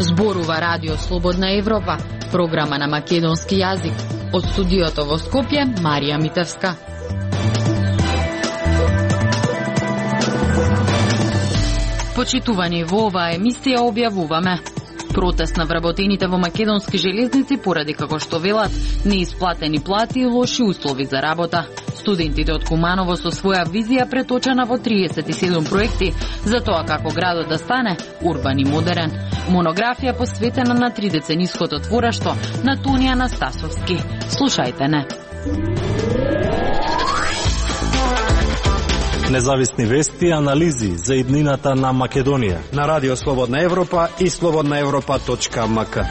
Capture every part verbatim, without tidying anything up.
Зборува Радио Слободна Европа, програма на македонски јазик. Од студиото во Скопје, Марија Митевска. Почитувани, во оваа емисија објавуваме протест на вработените во македонски железници поради, како што велат, неисплатени плати и лоши услови за работа. Студентите од Куманово со своја визија преточена во триесет и седум проекти за тоа како градот да стане урбан и модерен. Монографија посветена на три децениското твораштво на Тонија Анастасовски. Слушајте не. Независни вести и анализи за иднината на Македонија на Радио Слободна Европа и слободна европа точка ем ка.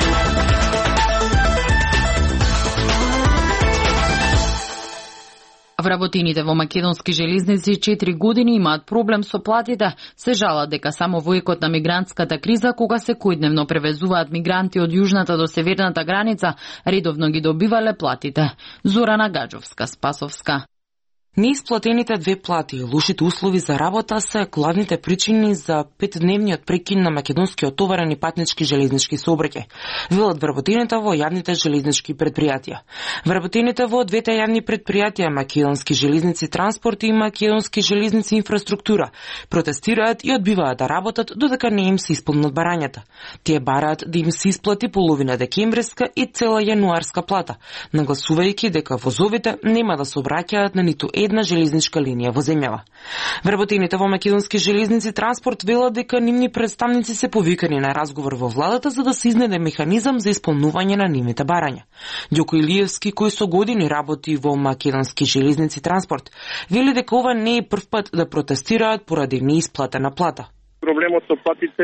Вработените во македонски железници четири години имаат проблем со платите. Се жалат дека само во екот на мигрантската криза, кога секојдневно превезуваат мигранти од јужната до северната граница, редовно ги добивале платите. Зорана Гаджовска, Спасовска. Неисплатените две плати и лошите услови за работа се главните причини за петдневниот прекин на македонскиот товарен и патнички железнички сообраќај, велат вработените во јавните железнички предпријатија. Вработените во двете јавни предпријатија, Македонски железници транспорт и Македонски железници инфраструктура, протестираат и одбиваат да работат додека не им се исполнат барањата. Тие бараат да им се исплати половина декемвриска и цела јануарска плата, нагласувајќи дека возовите нема да се обраќаат на ниту една железничка линија во земјава. Вработените во Македонски железници транспорт велат дека нивни представници се повикани на разговор во владата за да се изнеде механизам за исполнување на нивните барања. Ѓоко Илиевски, кој со години работи во Македонски железници транспорт, вели дека ова не е прв пат да протестираат поради неисплатена плата. Проблемот со платите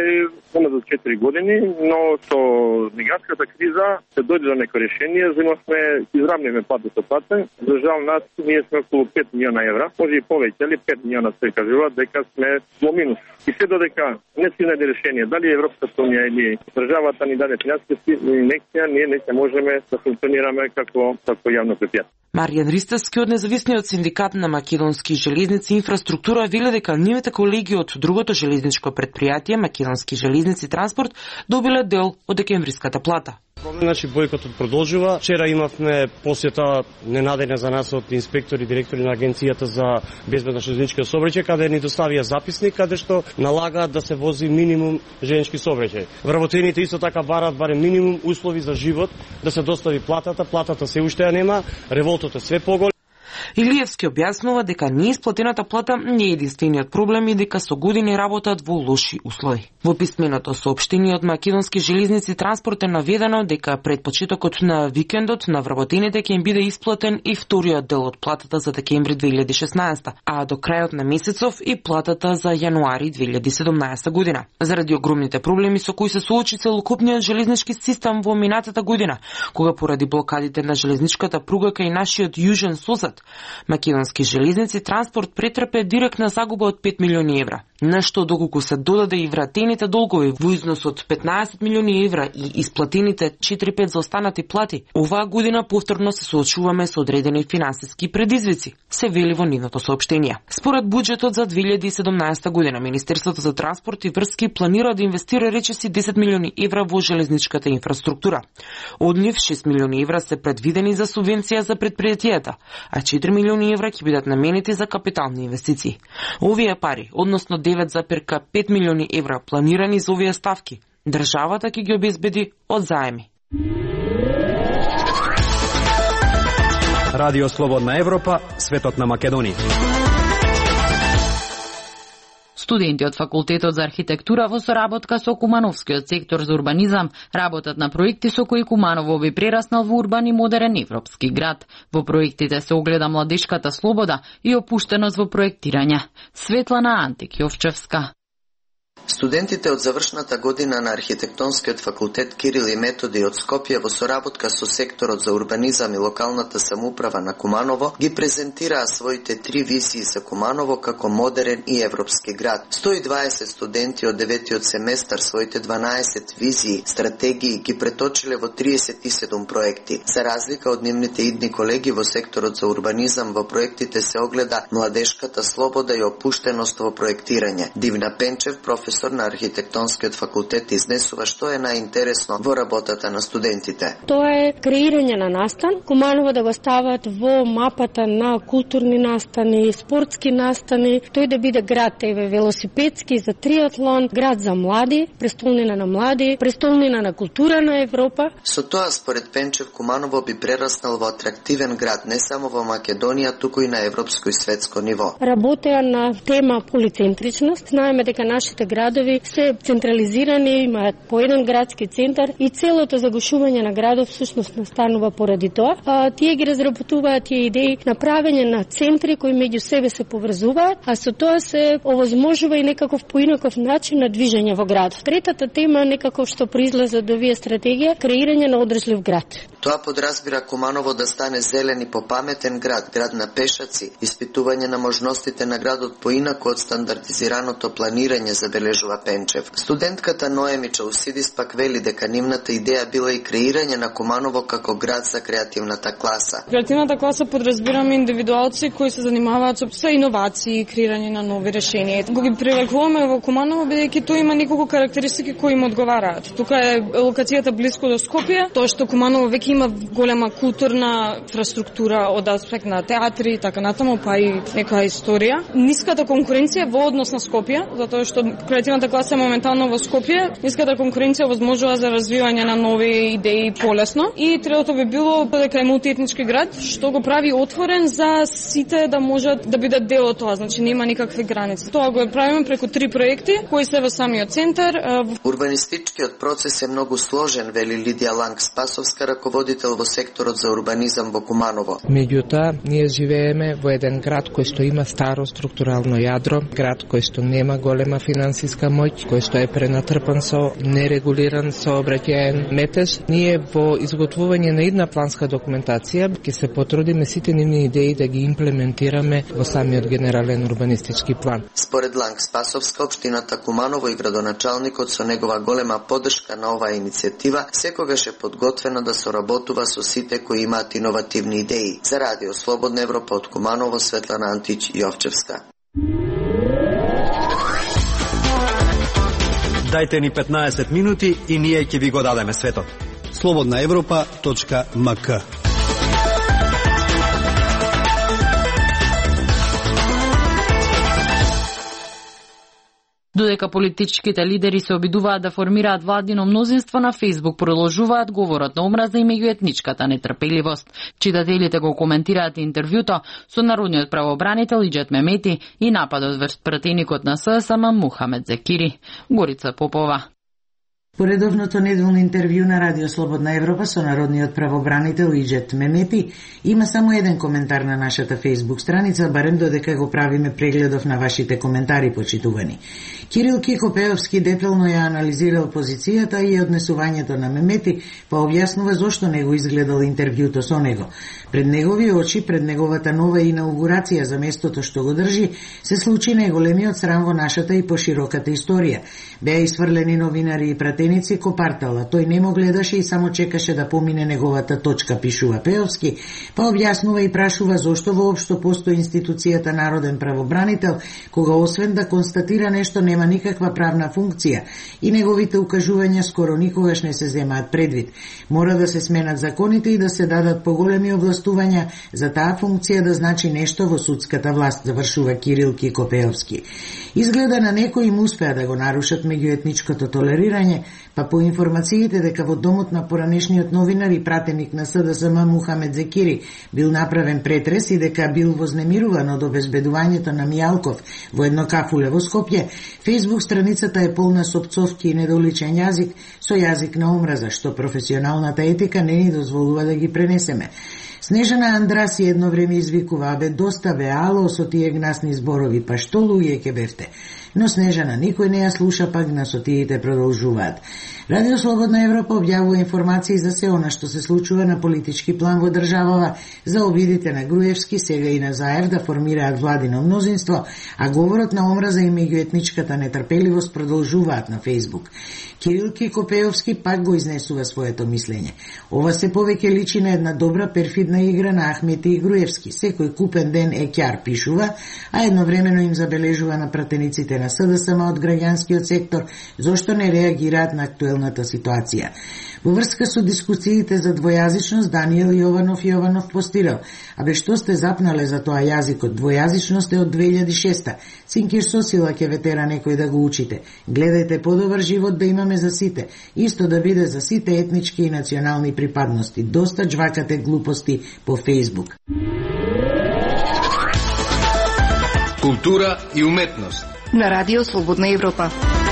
е за четири години, но со мигрантската криза се дојде до некој решение, земавме изравнивме плата со плата. За жал нас ние сме околу пет милиона евра, може и повеќе, али пет милиона се кажува дека сме во минус. И се додека не се најде решение, дали Европската унија или државата ни даде финансиска инекција, ние не можеме да функционираме како како јавно предпријатие. Маријан Ристевски од независниот синдикат на Македонски железници инфраструктура вели дека нивните колеги од другото железничко предпријатие Македонски железници транспорт добиле дел од декемвриската плата. Значи бојкотот продолжува. Вчера имавме посета ненадења за нас од инспектори и директори на Агенцијата за безбедно железничко сообраќај, каде ни доставија записник каде што налагаат да се вози минимум железнички сообраќај. Вработените исто така бараат барем минимум услови за живот, да се достави платата, платата се уште ја нема, револтот е све поголем. Илиевски објаснува дека неисплатената плата не е единствениот проблем и дека со години работат во лоши услови. Во писменото соопштение од Македонски железници транспорт е наведено дека пред почетокот на викендот на вработените ќе им биде исплатен и вториот дел од платата за декември две илјади и шеснаесета, а до крајот на месецов и платата за јануари две илјади и седумнаесета година. Заради огромните проблеми со кои се соочи целокупниот железнички систем во минатата година, кога поради блокадите на железничката пруга кај нашиот јужен сосед, Македонски железници транспорт претрпе директна загуба од пет милиони евра. Нешто доколку се додаде и вратените долгови во износ од петнаесет милиони евра и исплатените четири-пет заостанати плати, оваа година повторно се соочуваме со одредени финансиски предизвици, се вели во нивното соопштение. Според буџетот за две илјади и седумнаесета година, Министерството за транспорт и врски планира да инвестира речиси десет милиони евра во железничката инфраструктура. Од нив шест милиони евра се предвидени за субвенција за предпријатијата, а четири милиони евра ќе бидат наменети за капитални инвестиции. Овие пари, односно девет зарез пет милиони евра планирани за овие ставки, државата ќе ги обезбеди од заеми. Радио Слободна Европа, светот на Македонија. Студенти од Факултетот за архитектура во соработка со Кумановскиот сектор за урбанизам работат на проекти со кои Куманово би прераснал во урбан и модерен европски град. Во проектите се огледа младешката слобода и опуштеност во проектирање. Светлана Антик Јовчевска. Студентите од завршната година на архитектонскиот факултет Кирил и Методи од Скопје во соработка со секторот за урбанизам и локалната самоуправа на Куманово ги презентираа своите три визии за Куманово како модерен и европски град. сто и дваесет студенти од деветиот семестар своите дванаесет визии, стратегии ги преточиле во триесет и седум проекти. За разлика од нивните идни колеги во секторот за урбанизам, во проектите се огледа младешката слобода и опуштеност во проектирање. Дивна Пенчев, професор професор на архитектонскиот факултет изнесува што е најинтересно во работата на студентите. Тоа е креирање на настан, Куманово да го стават во мапата на културни настани, спортски настани, тој да биде град еве велосипедски за триатлон, град за млади, престолнина на млади, престолнина на култура на Европа. Со тоа, според Пенчев, Куманово би прераснал во атрактивен град не само во Македонија, туку и на европско и светско ниво. Работеа на тема полицентричност. Знаеме дека нашите градови се централизирани, имаат по еден градски центар и целото загушување на градов всушност настанува поради тоа. А, тие ги разработуваат тие идеи на правење на центри кои меѓу себе се поврзуваат, а со тоа се овозможува и некаков поинаков начин на движење во градот. Третата тема некако што произлезе од овие стратегија, креирање на одржлив град. Тоа подразбира Куманово да стане зелен и попаметен град, град на пешаци, испитување на можностите на градот поинаку од стандардизираното планирање, забележува Пенчев. Студентката Ноеми Чаусидис пак вели дека нивната идеја била и креирање на Куманово како град за креативната класа. Креативната класа подразбираме индивидуалци кои се занимаваат со иновации и креирање на нови решенија. Го ги привлекуваме во Куманово бидејќи тоа има неколку карактеристики кои им одговараат. Тука е локацијата близко до Скопје, тоа што Куманово веќе има голема културна инфраструктура од аспект на театри и така натаму, па и некоја историја. Ниската конкуренција во однос на Скопје, затоа што креативната класа е моментално во Скопје, ниската конкуренција возможува за развивање на нови идеи полесно. И третото би било дека е мултиетнички град, што го прави отворен за сите да можат да бидат дел од тоа, значи нема никакви граници. Тоа го правиме преку три проекти кои се во самиот центар. Урбанистичкиот процес е многу сложен, вели Лидија Ланг Спасовска, раководител во секторот за урбанизам во Куманово. Меѓутоа, ние живееме во еден град кој што има старо структурално јадро, град кој што нема голема финансиска моќ, кој што е пренатрпан со нерегулиран сообраќаен метеж. Ние во изготвување на една планска документација ќе се потрудиме сите нивни идеи да ги имплементираме во самиот генерален урбанистички план. Според Ланг Спасовска, општината Куманово и градоначалникот со негова голема поддршка на оваа иницијатива секогаш е подготвена да соработува со сите кои имаат иновативни идеи. За Радио Слободна Европа од Куманово, Светлана Антич Јовчевска. Дајте ни петнаесет минути и ние ќе ви го дадеме светот. слободна европа точка ем ка. Додека политичките лидери се обидуваат да формираат владино мнозинство, на Фејсбук продолжуваат говорот на омраза и меѓуетничката нетрпеливост. Читателите го коментираат интервјуто со народниот правобранител Иџет Мемети и нападот врз пратеникот на ССМ Мухамед Зекири. Горица Попова. По редовното неделно интервју на Радио Слободна Европа со народниот правобранител Иџет Мемети има само еден коментар на нашата Facebook страница, барем додека го правиме прегледов на вашите коментари, почитувани. Кирил Кикопеовски детално ја анализирал позицијата и однесувањето на Мемети, па објаснува зошто не го изгледал интервјуто со него. Пред негови очи, пред неговата нова инаугурација за местото што го држи, се случи најголемиот срам во нашата и пошироката историја. Беа isfрлени новинари и пратеници ко партала. Тој немо гледаше и само чекаше да помине неговата точка, пишува Пеовски, па објаснува и прашува зошто воопшто постои институцијата народен правобранител, кога освен да констатира нешто нема никаква правна функција и неговите укажувања скоро никогаш не се земаат предвид. Мора да се сменат законите и да се дадат поголеми овластувања за таа функција да значи нешто во судската власт, завршува Кирил Кикопеовски. Изгледа на некои им успеа да го нарушат меѓуетничкото толерирање, па по информациите дека во домот на поранешниот новинар и пратеник на СДСМ Мухамед Зекири бил направен претрес и дека бил вознемируван од обезбедувањето на Мијалков во едно кафуле во Скопје, Фејсбук страницата е полна со пцовки и недоличен јазик со јазик на омраза, што професионалната етика не ни дозволува да ги пренесеме. Снежана Андраси едно време извикува: "Абе, доста бе, ало со тие гнасни зборови, па што луѓе ке бевте?" Но Снежана никој не ја слуша, пак гнасотиите продолжуваат. Радио Слободна Европа објавува информации за се она што се случува на политички план во државава, за обидите на Груевски, сега и на Заев да формираат владино мнозинство, а говорот на омраза и меѓуетничката нетрпеливост продолжуваат на Фејсбук. Кирил Копеовски пак го изнесува своето мислење. Ова се повеќе личи на една добра перфидна игра на Ахмети и Груевски. Секој купен ден екјар пишува, а едновремено им забележува на пратениците на СДСМ од граѓанскиот сектор зошто не реагираат на актуелната ситуација. Во врска со дискусиите за двојазичност, Даниел Јованов Јованов постирал: "Абе што сте запнале за тоа јазикот? Двојазичност е од две илјади и шеста. Синкир со сила ќе ве тера некој да го учите. Гледајте подобар живот да имаме за сите, исто да биде за сите етнички и национални припадности. Доста джвакате глупости по Фејсбук." Култура и уметност на Радио Слободна Европа.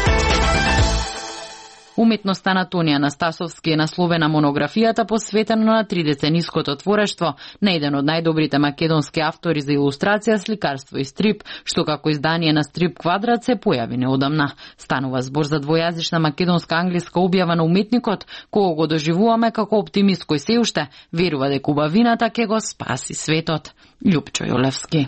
Уметноста на Тонија Анастасовски е насловена монографијата посветена на тридецениското творештво на еден од најдобрите македонски автори за илустрација, сликарство и стрип, што како издание на Стрип Квадрат се појави неодамна. Станува збор за двојазична македонска англиска објава на уметникот, кого го доживуваме како оптимист кој се уште верува дека убавината ќе го спаси светот. Љупчо Јолевски.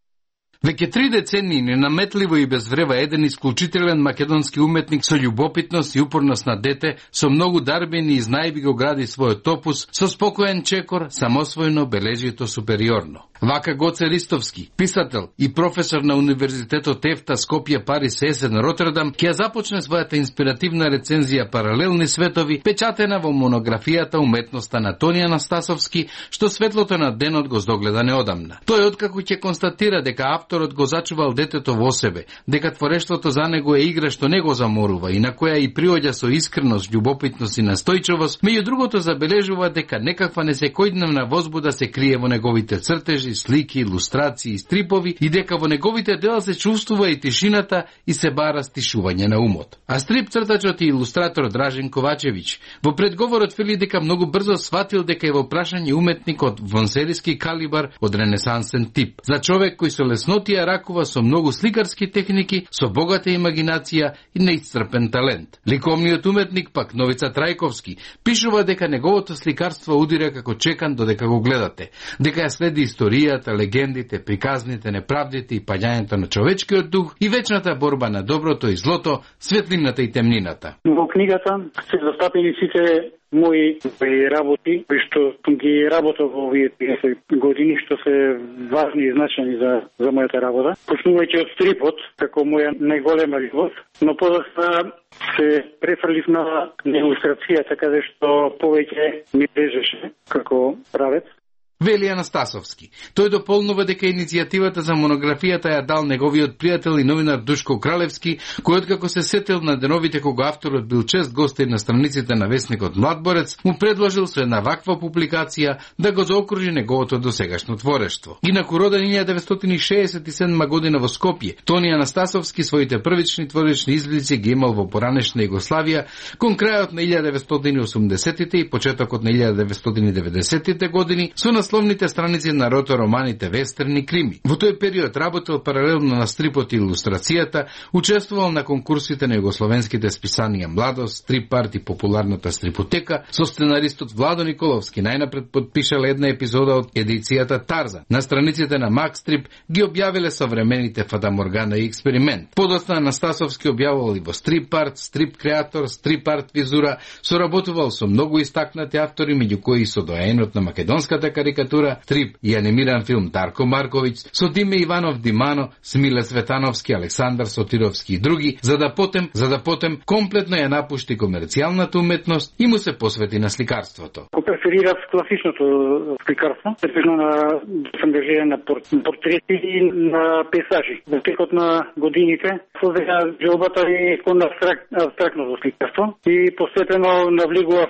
Веќе три децении ненаметливо и без врева еден исклучителен македонски уметник со љубопитност и упорност на дете, со многу дарбини и знајби го гради својот опус, со спокоен чекор, самосвојно бележито супериорно. Вака Гоце Ристовски, писател и професор на Универзитетот Ефта Скопје, Париз, Есен, Ротердам, ќе започне својата инспиративна рецензија Паралелни светови, печатена во монографијата Уметноста на Тонија Анастасовски, што светлото на денот го здогледа неодамна. Тој откако ќе констатира дека авторот го зачувал детето во себе, дека творештвото за него е игра што не го заморува и на која и приоѓа со искреност, љубопитност и настојчивост, меѓу другото забележува дека некаква несекојдневна возбуда се крие во неговите цртежи, слики, илустрации и стрипови и дека во неговите дела се чувствува и тишината и се бара стишување на умот. А стрип цртачот и илустратор Дражен Ковачевиќ во предговорот вели дека многу брзо сватил дека е во прашање уметник од вонсериски калибар, од ренесансен тип. За човек кој со леснотија ракува со многу сликарски техники, со богата имагинација и неисцрпен талент. Ликовниот уметник пак Новица Трајковски пишува дека неговото сликарство удира како чекан додека го гледате, дека ја следи историјата, легендите, приказните, неправдите и паѓањето на човечкиот дух и вечната борба на доброто и злото, светлината и темнината. Во книгата се застапени сите мои работи, кои што ги работев во овие триесет години, што се важни и значени за, за мојата работа. Почнувајќи од стрипот, како моја најголема љубов, но подоцна се префрлив на илустрацијата, каде што повеќе ми лежеше како правец. Вели Анастасовски. Тој дополнува дека иницијативата за монографијата ја дал неговиот пријател и новинар Душко Кралевски, кој откако се сетил на деновите кога авторот бил чест гостин на страниците на весникот Младборец, му предложил со една ваква публикација да го заокружи неговото досегашно творештво. Инаку роден илјадесетстотини деветстотини шеесет и седма година во Скопје, Тони Анастасовски своите првични творични изблици ги имал во поранешна Југославија, кон крајот на илјадесетстотини и осумдесетите и почетокот на илјадесетстотини и деветдесетите години, со насловните страници на ротороманите, вестерни, крими. Во тој период работел паралелно на стрипот и илустрацијата, учествувал на конкурсите на југословенските списанија Младост, Стрип арт и популарната Стрипотека, со сценаристот Владо Николовски најнапред подпишал една епизода од едицијата Тарзан. На страниците на Макс Стрип ги објавиле современите Фатаморгана и Експеримент. Подоцна Анастасовски објавувал и во Стрип арт, Стрип креатор, Стрип арт визура, соработувал со многу истакнати автори, меѓу кои со доаенот на македонската карикатура, стрип и анимиран филм Дарко Марковиќ, со Диме Иванов Димано, Смиле Светановски, Александар Сотировски и други, за да потем, за да потем комплетно ја напушти комерцијалната уметност и му се посвети на сликарството. Ко преферирав класичното сликарство, преферно на ангажиране на портрети и на пейзажи. Во текот на годините создава џелбата и кон абстрактното сликарство и постепено навлегував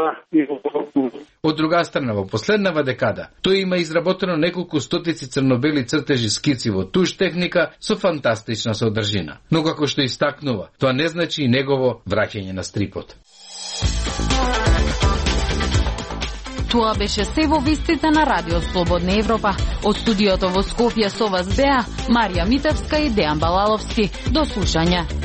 и Од друга страна, во последнава декада, тој има изработено неколку стотици црнобели цртежи скици во туш техника со фантастична содржина. Но како што истакнува, тоа не значи и негово враќање на стрипот. Тоа беше се во вестите на Радио Слободна Европа. Од студиото во Скопје со вас беа Марија Митевска и Дејан Балаловски. До слушање.